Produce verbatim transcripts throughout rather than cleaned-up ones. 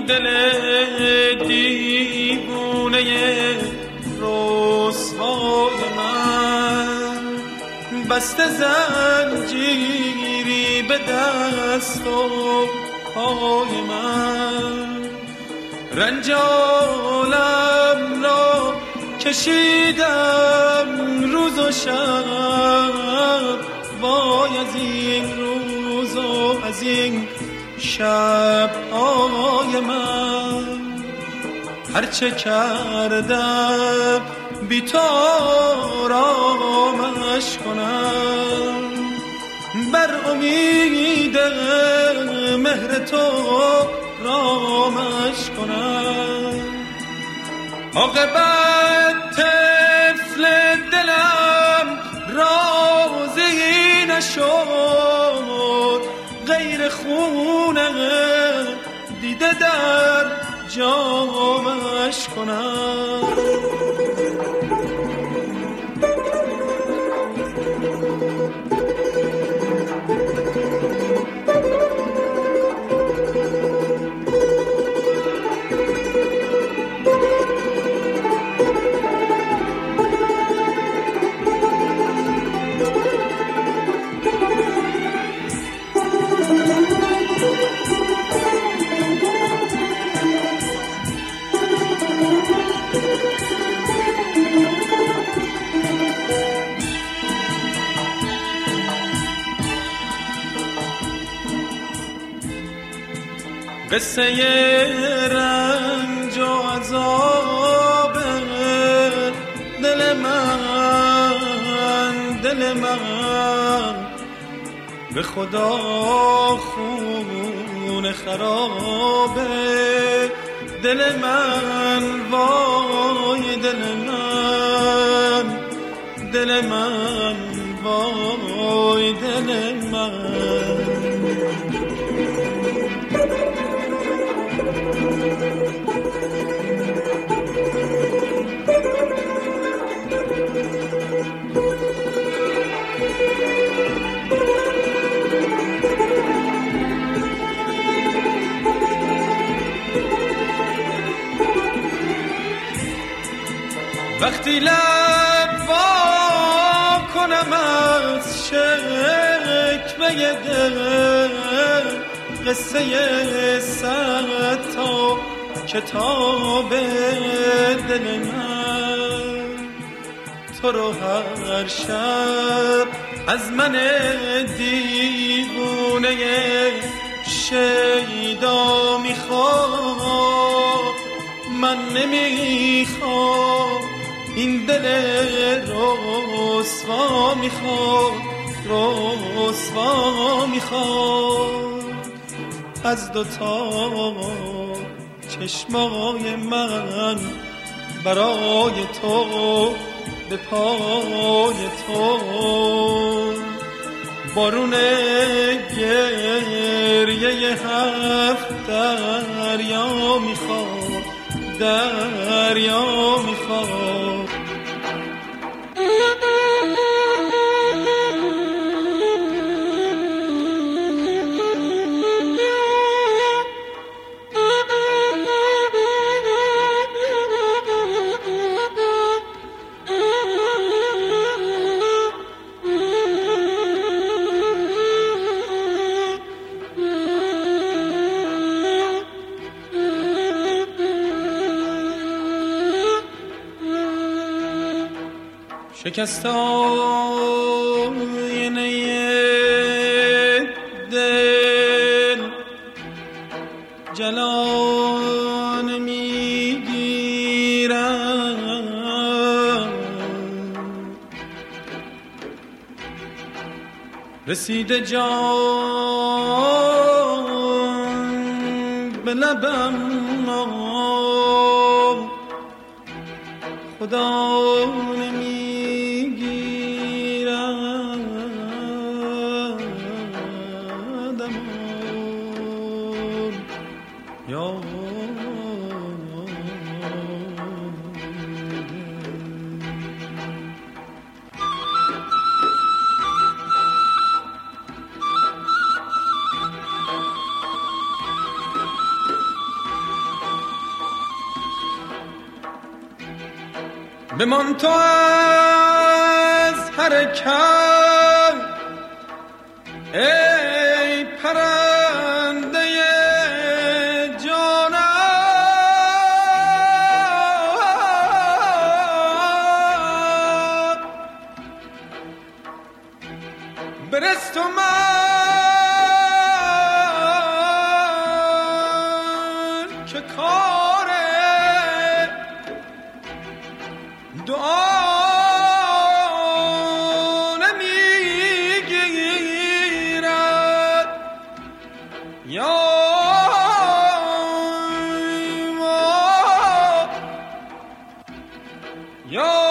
دل دیوونه رسوای من، بسته زنجیری به دست و پای من، رنج عالم را کشیدم روز و شب، وای از این روز و از این شب های من، هرچه کردم بی تو آرامش کنم، بر امید مهر تو رامش کنم، عاقبت طفل دلم راضی نشد، غیر خونه دیده در جامش کنم. قصه رنج و عذاب دل من، دل من به خدا خون خراب دل من، وای دل من، دل من، وای دل من. وقتی لب وا کنم از شکوه دل، قصه صد تا کتاب دل من، تو رو هر شب از من دیوونه شیدا میخوام، من نمیخوام این دل رسوا میخواد، رسوا میخواد، از دوتا چشمای من برای تو به پای تو، بارون گریه هفت دریا میخواد، دریا میخواد. شکستانه دل جلان میگیرم، رسیده جان به لبم، خدا بمان تو از حرکت ای پرنده جانم، برس تو من که کار دعا نمیگیرد یا یا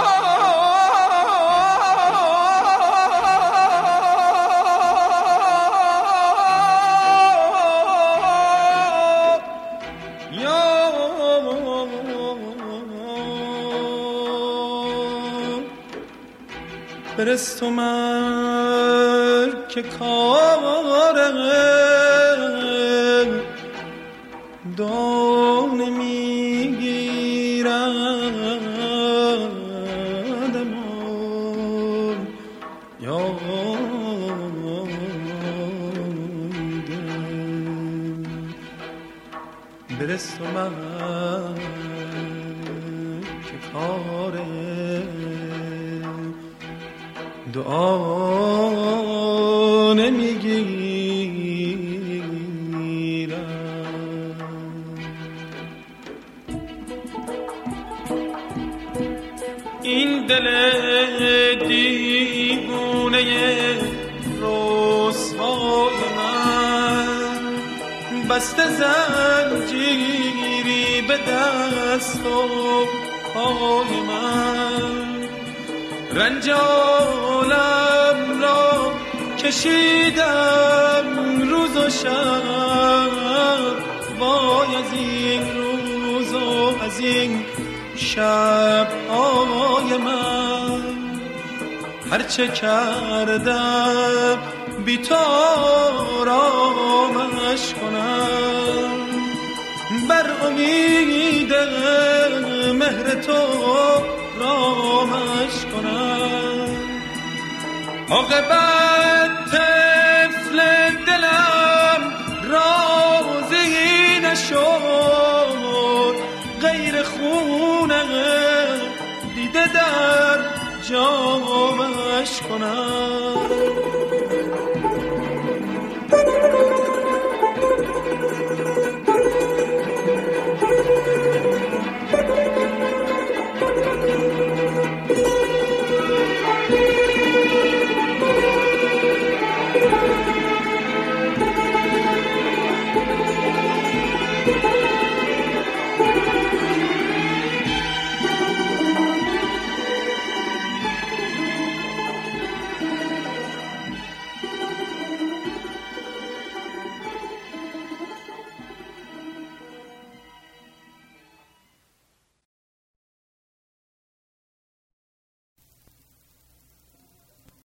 برس تو من که کار دو نمیگیردم یادم، برس تو من که کار دعا نمیگیرم. این دل دیوانه رسوای من بسته زنجیری به دست و پای من، رنج عالم را کشیدم روز و شب، وای از این روز و از این شب های من، هرچه کردم بی تو آرامش کنم، بر امید مهر تو رامش کنم. عاقبت طفل دلم راضی نشد، غیر خونه دیده در جامش کنم. Thank you.